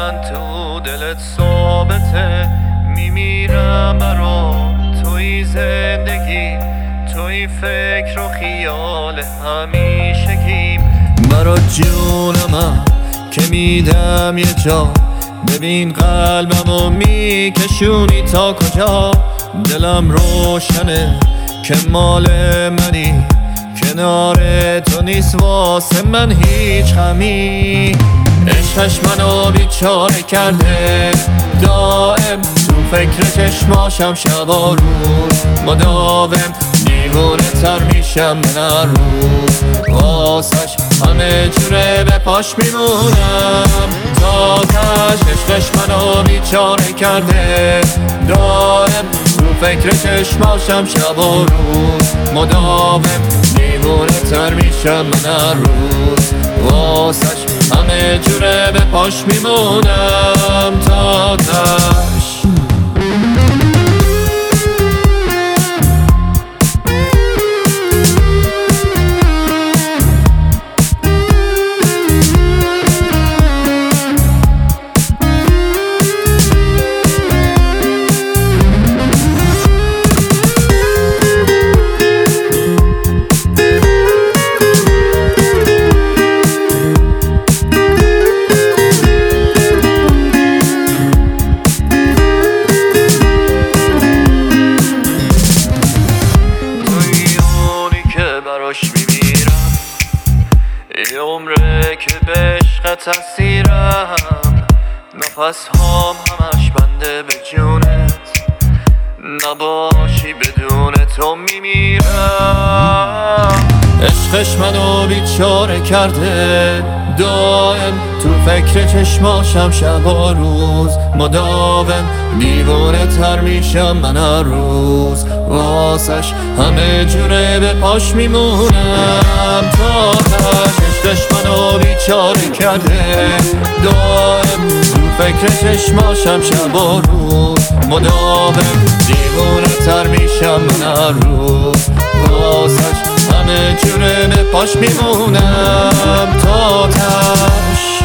من تو دلت ثابته، میمیرم برا توی زندگی، توی فکر و خیال همیشگیم. برا جونم که میدم یه جا، ببین قلبمو میکشونی تا کجا. دلم روشنه که مال منی، کنار تو نیست واسه من هیچ غمی. عشقش منو بیچاره کرده، دائم تو فکر چشماشم شب و روز. مداوم دیوونه تر میشم من هر روز، واسش همه جوره به پاش میمونم تا تش. عشقش منو بیچاره کرده، دائم تو فکر چشماشم شب و روز. مداوم دیوونه تر میشم من هر روز، واسش همه جوره به پاش میمونم تا تش. میمیرم یه عمره که به عشقت اسیرم، نفس هام همش بنده به جونت، نباشی بدون تو میمیرم. عشقش منو بیچاره کرده، دائم تو فکر چشماشم شب و روز. مداوم دیوونه تر میشم من هر روز، واسش همه جوره به پاش میمونم تا تش. عشقش منو بیچاره کرده، دائم تو فکر چشماشم شب و روز. مداوم دیوونه تر میشم من هر روز، واسش همه جوره به پاش میمونم تا تش.